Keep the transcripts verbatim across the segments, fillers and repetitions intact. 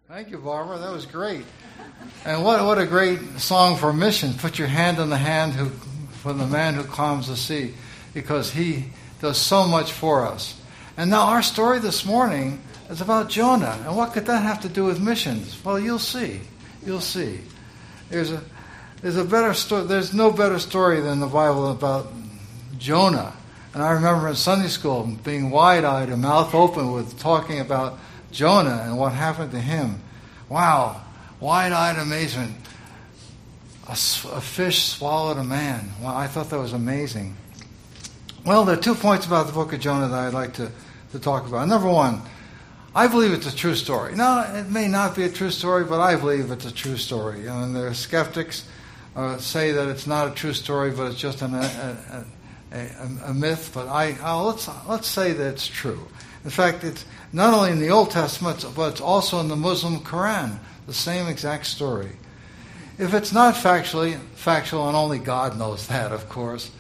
Thank you, Barbara. That was great. And what what a great song for mission. Put your hand in the hand who for the man who calms the sea, because he does so much for us. And now our story this morning is about Jonah. And what could that have to do with missions? Well, you'll see. You'll see. There's a there's a better story. There's no better story than the Bible about Jonah. And I remember in Sunday school being wide-eyed and mouth open with talking about Jonah and what happened to him. Wow, wide-eyed amazement. A, a fish swallowed a man. Wow, I thought that was amazing. Well, there are two points about the book of Jonah that I'd like to, to talk about. Number one, I believe it's a true story. Now, it may not be a true story, but I believe it's a true story. And there are skeptics uh, say that it's not a true story, but it's just an, a, a, a, a myth. But I I'll, let's let's say that it's true. In fact, it's not only in the Old Testament, but it's also in the Muslim Quran, the same exact story. If it's not factually factual, and only God knows that, of course,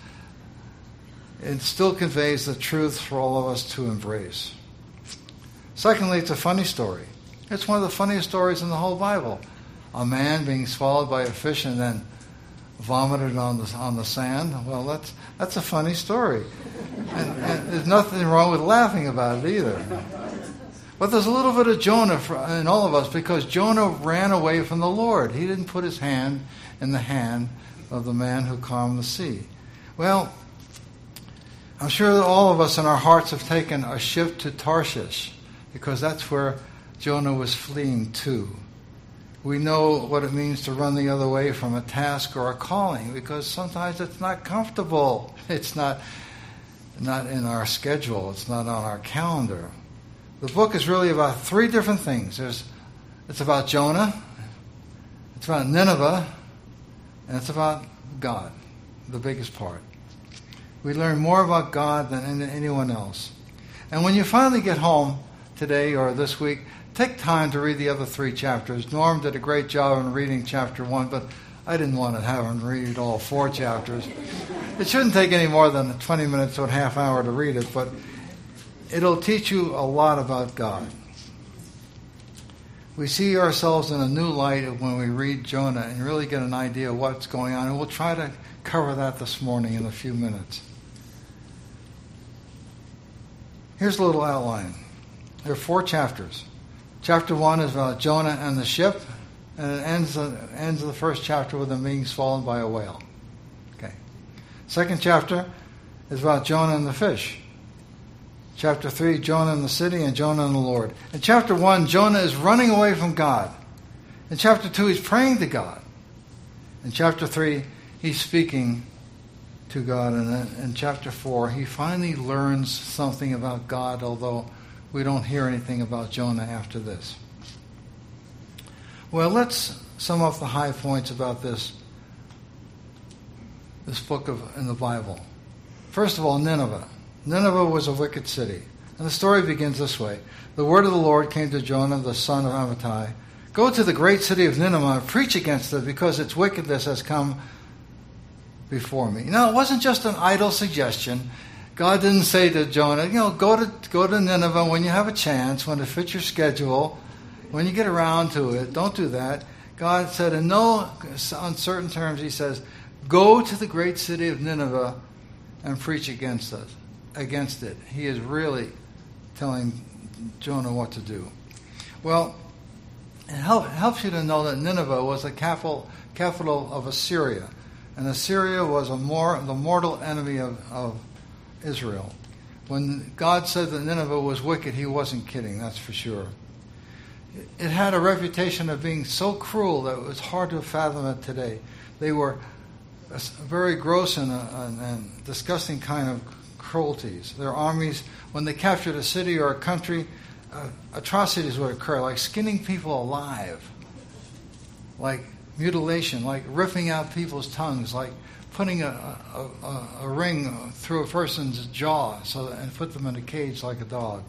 it still conveys the truth for all of us to embrace. Secondly, it's a funny story. It's one of the funniest stories in the whole Bible. A man being swallowed by a fish and then vomited on the on the sand. Well, that's that's a funny story. And, and there's nothing wrong with laughing about it either. But there's a little bit of Jonah in all of us, because Jonah ran away from the Lord. He didn't put his hand in the hand of the man who calmed the sea. Well, I'm sure that all of us in our hearts have taken a ship to Tarshish, because that's where Jonah was fleeing to. We know what it means to run the other way from a task or a calling, because sometimes it's not comfortable. It's not, not in our schedule. It's not on our calendar. The book is really about three different things. There's, it's about Jonah, it's about Nineveh, and it's about God, the biggest part. We learn more about God than anyone else. And when you finally get home today or this week, take time to read the other three chapters. Norm did a great job in reading chapter one, but I didn't want to have him read all four chapters. It shouldn't take any more than twenty minutes to a half hour to read it, but it'll teach you a lot about God. We see ourselves in a new light when we read Jonah and really get an idea of what's going on, and we'll try to cover that this morning in a few minutes. Here's a little outline. There are four chapters. Chapter one is about Jonah and the ship, and it ends the, ends the first chapter with him being swallowed by a whale. Okay. Second chapter is about Jonah and the fish. Chapter three, Jonah and the city, and Jonah and the Lord. In chapter one, Jonah is running away from God. In chapter two, he's praying to God. In chapter three, he's speaking to God. And in chapter four, he finally learns something about God, although we don't hear anything about Jonah after this. Well, let's sum up the high points about this, this book of in the Bible. First of all, Nineveh. Nineveh was a wicked city. And the story begins this way. The word of the Lord came to Jonah, the son of Amittai. Go to the great city of Nineveh and preach against it, because its wickedness has come before me. Now, it wasn't just an idle suggestion. God didn't say to Jonah, you know, go to go to Nineveh when you have a chance, when it fits your schedule, when you get around to it. Don't do that. God said in no uncertain terms, he says, go to the great city of Nineveh and preach against it. Against it. He is really telling Jonah what to do. Well, it help, helps you to know that Nineveh was the capital, capital of Assyria. And Assyria was a more, the mortal enemy of, of Israel. When God said that Nineveh was wicked, he wasn't kidding, that's for sure. It had a reputation of being so cruel that it was hard to fathom it today. They were a very gross and, and, and disgusting kind of cruelties. Their armies, when they captured a city or a country, uh, atrocities would occur, like skinning people alive, like mutilation, like ripping out people's tongues, like putting a, a, a, a ring through a person's jaw so that, and put them in a cage like a dog.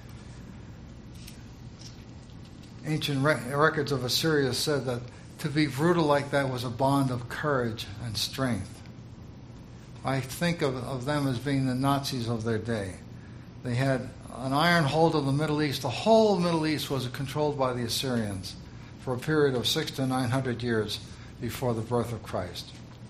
Ancient re- records of Assyria said that to be brutal like that was a bond of courage and strength. I think of, of them as being the Nazis of their day. They had an iron hold of the Middle East. The whole Middle East was controlled by the Assyrians for a period of six to nine hundred years before the birth of Christ.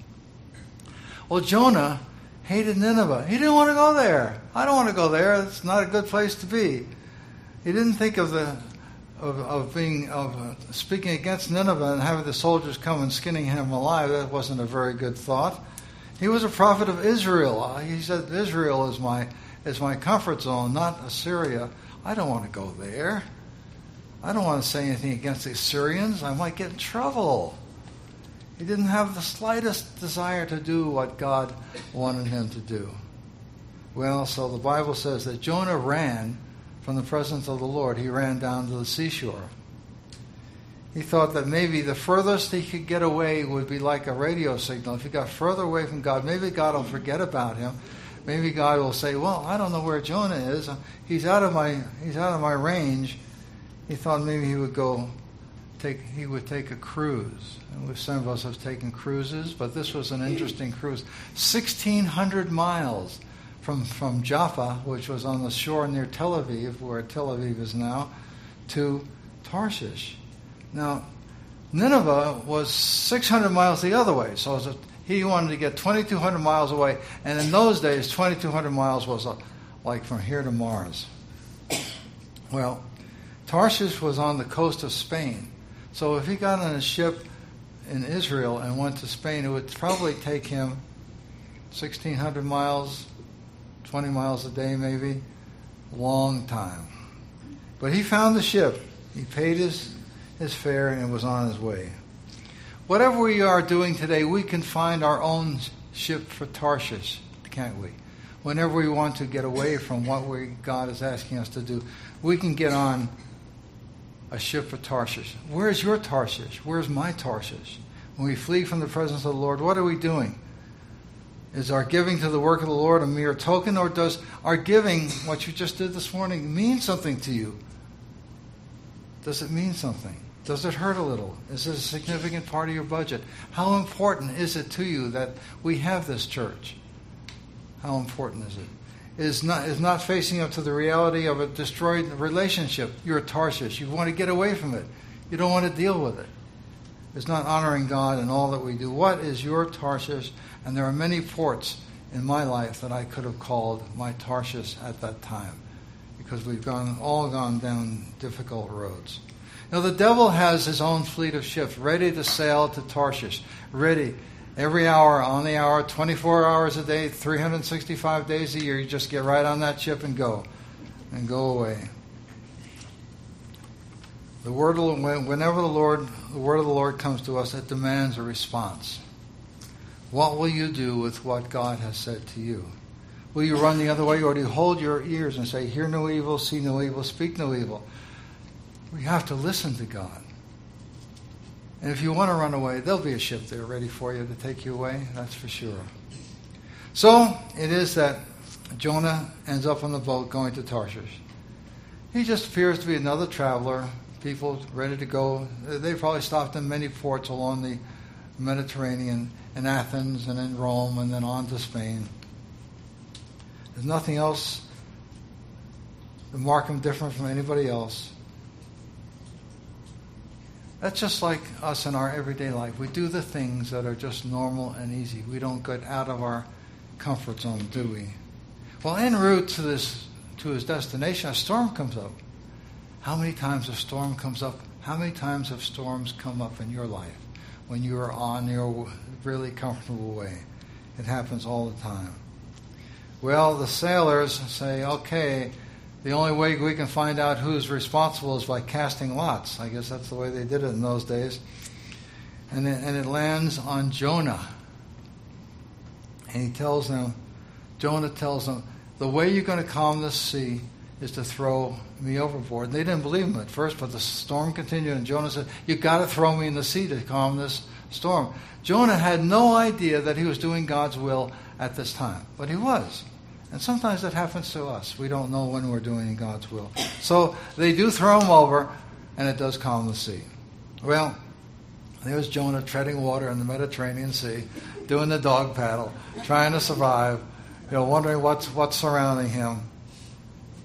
Well, Jonah hated Nineveh. He didn't want to go there. I don't want to go there. It's not a good place to be. He didn't think of the of, of being of uh, speaking against Nineveh and having the soldiers come and skinning him alive. That wasn't a very good thought. He was a prophet of Israel. He said, Israel is my is my comfort zone, not Assyria. I don't want to go there. I don't want to say anything against the Assyrians. I might get in trouble. He didn't have the slightest desire to do what God wanted him to do. Well, so the Bible says that Jonah ran from the presence of the Lord. He ran down to the seashore. He thought that maybe the furthest he could get away would be like a radio signal. If he got further away from God, maybe God will forget about him. Maybe God will say, well, I don't know where Jonah is. He's out of my he's out of my range. He thought maybe he would go take he would take a cruise. And some of us have taken cruises, but this was an interesting cruise. sixteen hundred miles from, from Jaffa, which was on the shore near Tel Aviv, where Tel Aviv is now, to Tarshish. Now, Nineveh was six hundred miles the other way, so it was a, he wanted to get twenty-two hundred miles away, and in those days, twenty-two hundred miles was a, like from here to Mars. Well, Tarshish was on the coast of Spain, so if he got on a ship in Israel and went to Spain, it would probably take him sixteen hundred miles, twenty miles a day maybe, long time. But he found the ship. He paid his, his fare and was on his way. Whatever we are doing today, we can find our own ship for Tarshish, can't we? Whenever we want to get away from what we, God is asking us to do, we can get on a ship for Tarshish. Where's your Tarshish? Where's my Tarshish? When we flee from the presence of the Lord, what are we doing? Is our giving to the work of the Lord a mere token, or does our giving, what you just did this morning, mean something to you? Does it mean something? Does it hurt a little? Is it a significant part of your budget? How important is it to you that we have this church? How important is it? Is not is not facing up to the reality of a destroyed relationship. You're a Tarshish. You want to get away from it. You don't want to deal with it. It's not honoring God in all that we do. What is your Tarshish? And there are many ports in my life that I could have called my Tarshish at that time, because we've gone all gone down difficult roads. Now the devil has his own fleet of ships ready to sail to Tarshish, ready. Every hour, on the hour, twenty-four hours a day, three hundred sixty-five days a year, you just get right on that ship and go, and go away. The word, of, whenever the Lord, the word of the Lord comes to us, it demands a response. What will you do with what God has said to you? Will you run the other way, or do you hold your ears and say, hear no evil, see no evil, speak no evil? We have to listen to God. And if you want to run away, there'll be a ship there ready for you to take you away, that's for sure. So it is that Jonah ends up on the boat going to Tarshish. He just appears to be another traveler, people ready to go. They probably stopped in many ports along the Mediterranean, in Athens and in Rome, and then on to Spain. There's nothing else to mark him different from anybody else. That's just like us in our everyday life. We do the things that are just normal and easy. We don't get out of our comfort zone, do we? Well, en route to this to his destination, a storm comes up. How many times a storm comes up? How many times have storms come up in your life when you are on your really comfortable way? It happens all the time. Well, the sailors say, okay, the only way we can find out who's responsible is by casting lots. I guess that's the way they did it in those days. And it, and it lands on Jonah. And he tells them, Jonah tells them, the way you're going to calm this sea is to throw me overboard. And they didn't believe him at first, but the storm continued, and Jonah said, you've got to throw me in the sea to calm this storm. Jonah had no idea that he was doing God's will at this time, but he was. And sometimes that happens to us. We don't know when we're doing God's will. So they do throw him over, and it does calm the sea. Well, there's Jonah treading water in the Mediterranean Sea, doing the dog paddle, trying to survive, you know, wondering what's what's surrounding him.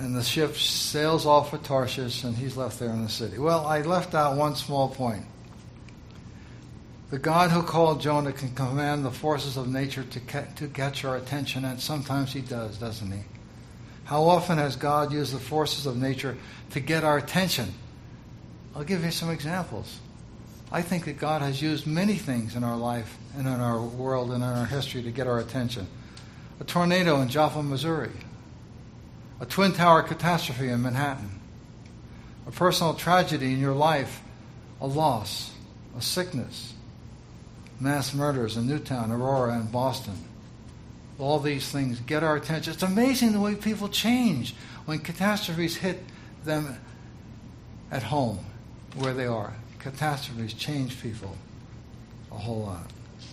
And the ship sails off for Tarshish, and he's left there in the city. Well, I left out one small point. The God who called Jonah can command the forces of nature to ca- to catch our attention, and sometimes he does, doesn't he? How often has God used the forces of nature to get our attention? I'll give you some examples. I think that God has used many things in our life and in our world and in our history to get our attention. A tornado in Joplin, Missouri. A Twin Tower catastrophe in Manhattan. A personal tragedy in your life. A loss. A sickness. Mass murders in Newtown, Aurora, and Boston. All these things get our attention. It's amazing the way people change when catastrophes hit them at home, where they are. Catastrophes change people a whole lot.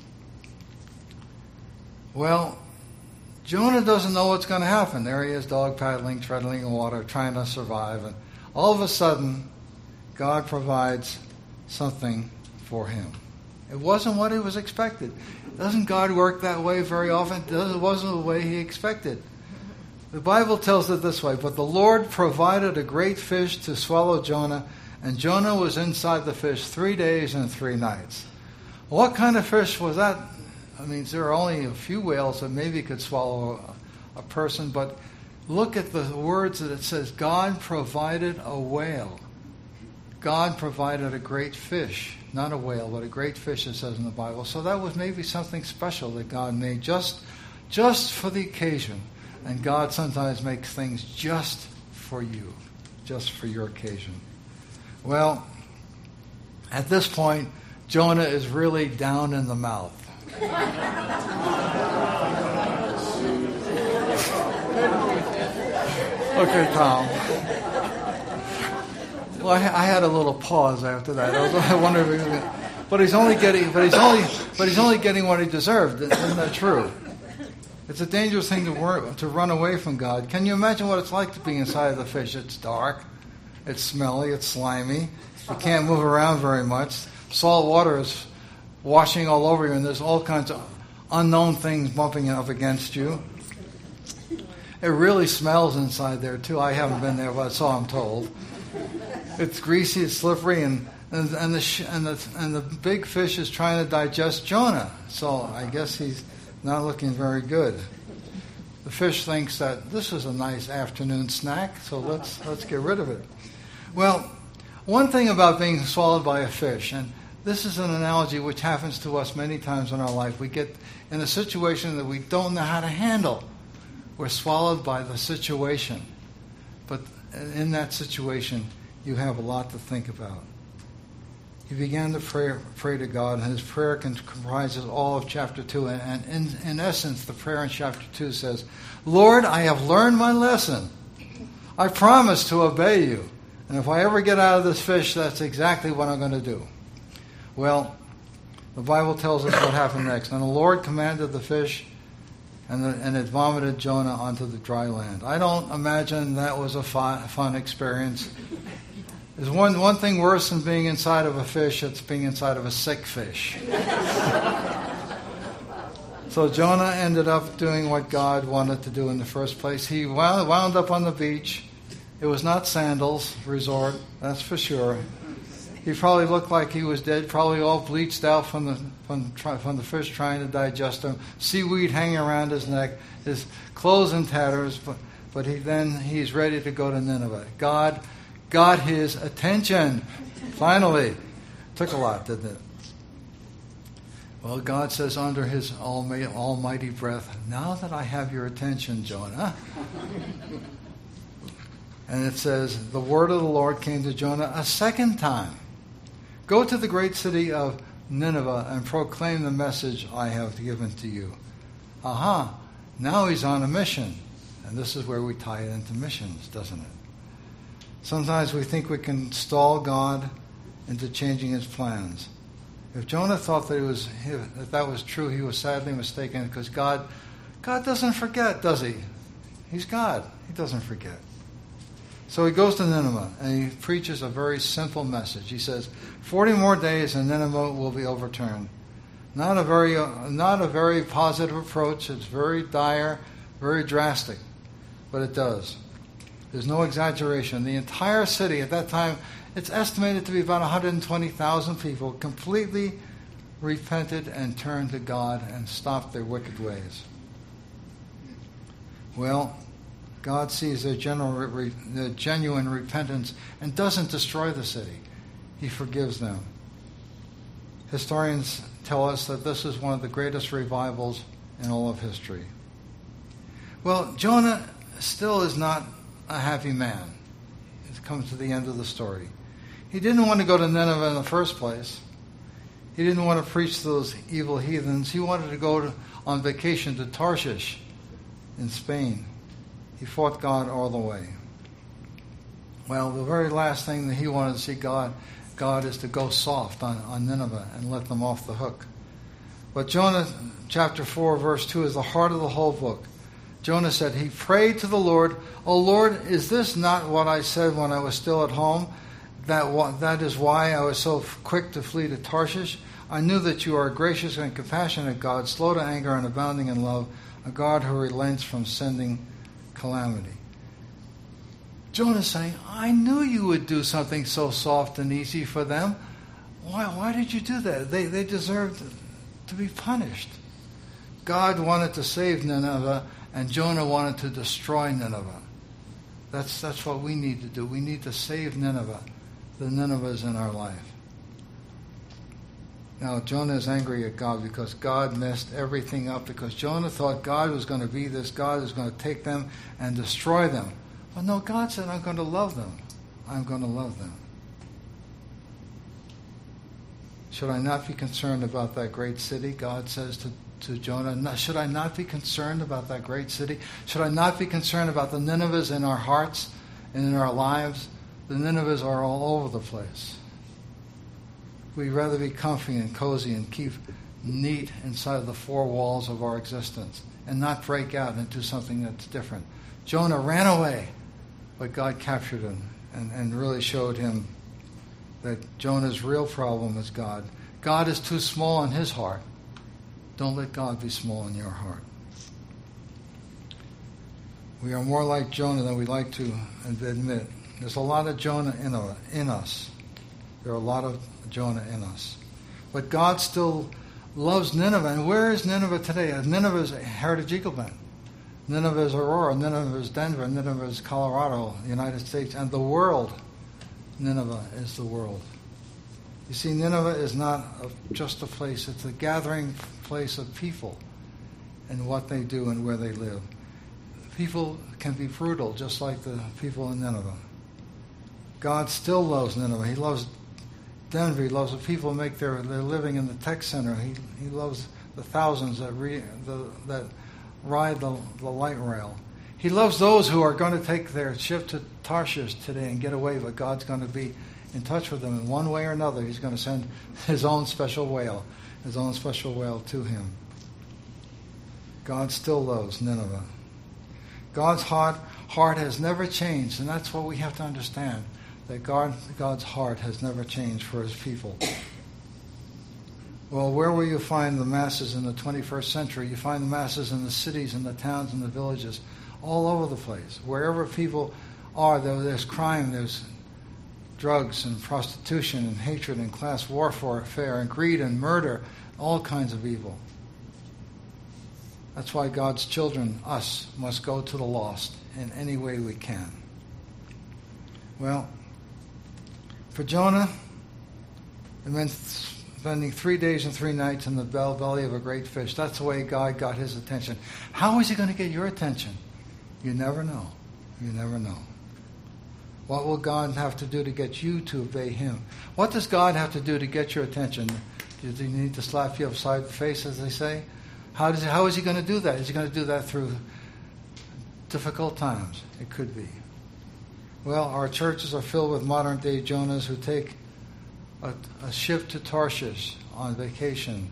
Well, Jonah doesn't know what's going to happen. There he is, dog paddling, treadling in water, trying to survive. And all of a sudden, God provides something for him. It wasn't what he was expected. Doesn't God work that way very often? It wasn't the way he expected. The Bible tells it this way, but the Lord provided a great fish to swallow Jonah, and Jonah was inside the fish three days and three nights. What kind of fish was that? I mean, there are only a few whales that maybe could swallow a, a person, but look at the words that it says. God provided a whale. God provided a great fish. Not a whale, but a great fish, it says in the Bible. So that was maybe something special that God made just, just for the occasion. And God sometimes makes things just for you, just for your occasion. Well, at this point, Jonah is really down in the mouth. Okay, Tom. Well, I, I had a little pause after that. I was I wondered if he was gonna, but he's only getting, but he's only, but he's only getting what he deserved. Isn't that true? It's a dangerous thing to work, to run away from God. Can you imagine what it's like to be inside of the fish? It's dark, it's smelly, it's slimy. You can't move around very much. Salt water is washing all over you, and there's all kinds of unknown things bumping up against you. It really smells inside there too. I haven't been there, but so I'm told. It's greasy, it's slippery, and and, and the sh- and the and the big fish is trying to digest Jonah. So I guess he's not looking very good. The fish thinks that this is a nice afternoon snack, so let's let's get rid of it. Well, one thing about being swallowed by a fish, and this is an analogy which happens to us many times in our life. We get in a situation that we don't know how to handle. We're swallowed by the situation. But in that situation, you have a lot to think about. He began to pray, pray to God, and his prayer comprises all of chapter two. And in, in essence, the prayer in chapter two says, Lord, I have learned my lesson. I promise to obey you. And if I ever get out of this fish, that's exactly what I'm going to do. Well, the Bible tells us what happened next. And the Lord commanded the fish, and, the, and it vomited Jonah onto the dry land. I don't imagine that was a fun, fun experience. There's one, one thing worse than being inside of a fish, it's being inside of a sick fish. So Jonah ended up doing what God wanted to do in the first place. He wound, wound up on the beach. It was not Sandals Resort, that's for sure. He probably looked like he was dead, probably all bleached out from the from, from the fish trying to digest him. Seaweed hanging around his neck, his clothes in tatters, but, but he then he's ready to go to Nineveh. God got his attention. Finally. Took a lot, didn't it? Well, God says under his almighty, almighty breath, now that I have your attention, Jonah. And it says, the word of the Lord came to Jonah a second time. Go to the great city of Nineveh and proclaim the message I have given to you. Aha, now he's on a mission. And this is where we tie it into missions, doesn't it? Sometimes we think we can stall God into changing his plans. If Jonah thought that it was that that was true, he was sadly mistaken, because God, God doesn't forget, does he? He's God. He doesn't forget. So he goes to Nineveh and he preaches a very simple message. He says, forty more days and Nineveh will be overturned. Not a very, uh, not a very positive approach. It's very dire, very drastic, but it does. There's no exaggeration. The entire city at that time, it's estimated to be about one hundred twenty thousand people, completely repented and turned to God and stopped their wicked ways. Well, God sees their, general, their genuine repentance and doesn't destroy the city. He forgives them. Historians tell us that this is one of the greatest revivals in all of history. Well, Jonah still is not a happy man. It comes to the end of the story. He didn't want to go to Nineveh in the first place. He didn't want to preach to those evil heathens. He wanted to go to, on vacation to Tarshish in Spain. He fought God all the way. Well, the very last thing that he wanted to see God, God is to go soft on, on Nineveh and let them off the hook. But Jonah chapter four, verse two is the heart of the whole book. Jonah said, he prayed to the Lord, "O Lord, is this not what I said when I was still at home? That, that is why I was so quick to flee to Tarshish. I knew that you are a gracious and compassionate God, slow to anger and abounding in love, a God who relents from sending calamity." Jonah's saying, I knew you would do something so soft and easy for them. Why, why did you do that? They, they deserved to be punished. God wanted to save Nineveh, and Jonah wanted to destroy Nineveh. That's, that's what we need to do. We need to save Nineveh, the Ninevehs in our life. Now, Jonah is angry at God because God messed everything up, because Jonah thought God was going to be this God who's going to take them and destroy them. But no, God said, I'm going to love them. I'm going to love them. Should I not be concerned about that great city? God says to, to Jonah, should I not be concerned about that great city? Should I not be concerned about the Ninevehs in our hearts and in our lives? The Ninevehs are all over the place. We'd rather be comfy and cozy and keep neat inside the four walls of our existence and not break out and do something that's different. Jonah ran away, but God captured him and, and really showed him that Jonah's real problem is God. God is too small in his heart. Don't let God be small in your heart. We are more like Jonah than we like to admit. There's a lot of Jonah in, a, in us. There are a lot of Jonah in us. But God still loves Nineveh. And where is Nineveh today? Nineveh is Heritage Eagle Bend. Nineveh is Aurora. Nineveh is Denver. Nineveh is Colorado, the United States. And the world, Nineveh is the world. You see, Nineveh is not a, just a place. It's a gathering place of people and what they do and where they live. People can be brutal, just like the people in Nineveh. God still loves Nineveh. He loves Denver. He loves the people who make their, their living in the tech center. He, he loves the thousands that, re, the, that ride the, the light rail. He loves those who are going to take their ship to Tarshish today and get away, but God's going to be in touch with them in one way or another. He's going to send his own special whale, his own special whale to him. God still loves Nineveh. God's heart, heart has never changed, and that's what we have to understand, that God, God's heart has never changed for his people. Well, where will you find the masses in the twenty-first century? You find the masses in the cities and the towns and the villages, all over the place. Wherever people are, there's crime, there's drugs and prostitution and hatred and class warfare and greed and murder, all kinds of evil. That's why God's children, us, must go to the lost in any way we can. Well, for Jonah, it meant spending three days and three nights in the belly of a great fish. That's the way God got his attention. How is he going to get your attention? You never know. You never know. What will God have to do to get you to obey him? What does God have to do to get your attention? Does he need to slap you upside the face, as they say? How does he, how is he going to do that? Is he going to do that through difficult times? It could be. Well, our churches are filled with modern-day Jonahs who take a, a ship to Tarshish on vacation.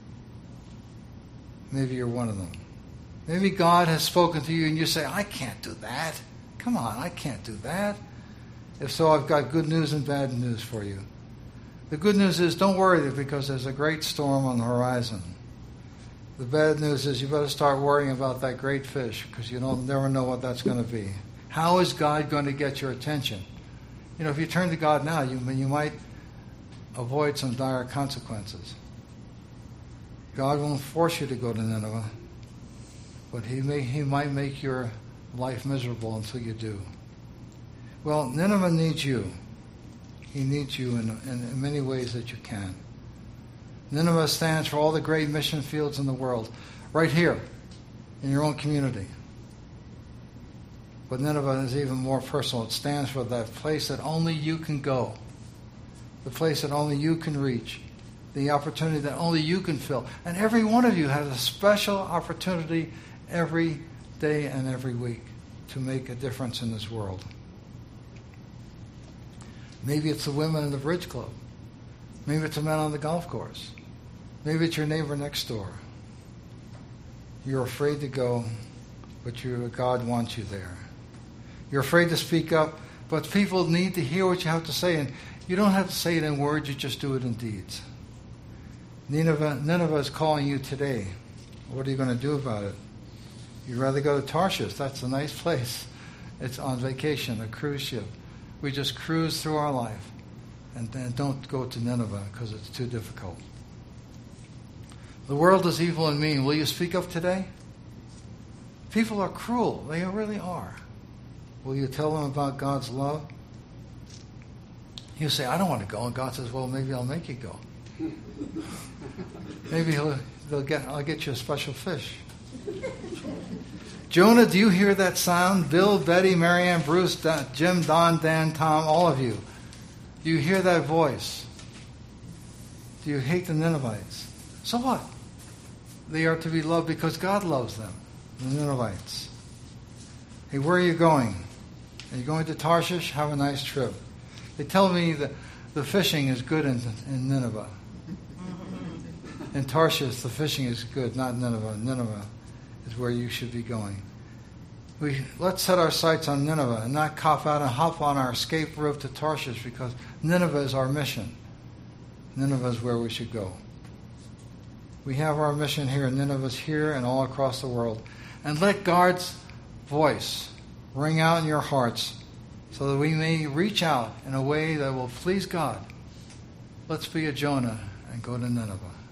Maybe you're one of them. Maybe God has spoken to you and you say, I can't do that. Come on, I can't do that. If so, I've got good news and bad news for you. The good news is don't worry because there's a great storm on the horizon. The bad news is you better start worrying about that great fish because you don't never know what that's going to be. How is God going to get your attention? You know, if you turn to God now, you, you might avoid some dire consequences. God won't force you to go to Nineveh, but he may, he might make your life miserable until you do. Well, Nineveh needs you. He needs you in, in many ways that you can. Nineveh stands for all the great mission fields in the world, right here, in your own community. But Nineveh is even more personal. It stands for that place that only you can go, the place that only you can reach, the opportunity that only you can fill. And every one of you has a special opportunity every day and every week to make a difference in this world. Maybe it's the women in the bridge club. Maybe it's the men on the golf course. Maybe it's your neighbor next door. You're afraid to go, but you, God wants you there. You're afraid to speak up, but people need to hear what you have to say. And you don't have to say it in words, you just do it in deeds. Nineveh, Nineveh is calling you today. What are you going to do about it? You'd rather go to Tarshish. That's a nice place. It's on vacation, a cruise ship. We just cruise through our life. And then don't go to Nineveh because it's too difficult. The world is evil and mean. Will you speak up today? People are cruel. They really are. Will you tell them about God's love? You say, I don't want to go. And God says, well, maybe I'll make you go. Maybe he'll, they'll get, I'll get you a special fish. Jonah, do you hear that sound? Bill, Betty, Marianne, Bruce, Don, Jim, Don, Dan, Tom, all of you. Do you hear that voice? Do you hate the Ninevites? So what? They are to be loved because God loves them, the Ninevites. Hey, where are you going? Are you going to Tarshish? Have a nice trip. They tell me that the fishing is good in, in Nineveh. In Tarshish, the fishing is good, not Nineveh. Nineveh is where you should be going. We let's set our sights on Nineveh and not cop out and hop on our escape route to Tarshish, because Nineveh is our mission. Nineveh is where we should go. We have our mission here, and Nineveh's here and all across the world. And let God's voice ring out in your hearts so that we may reach out in a way that will please God. Let's be a Jonah and go to Nineveh.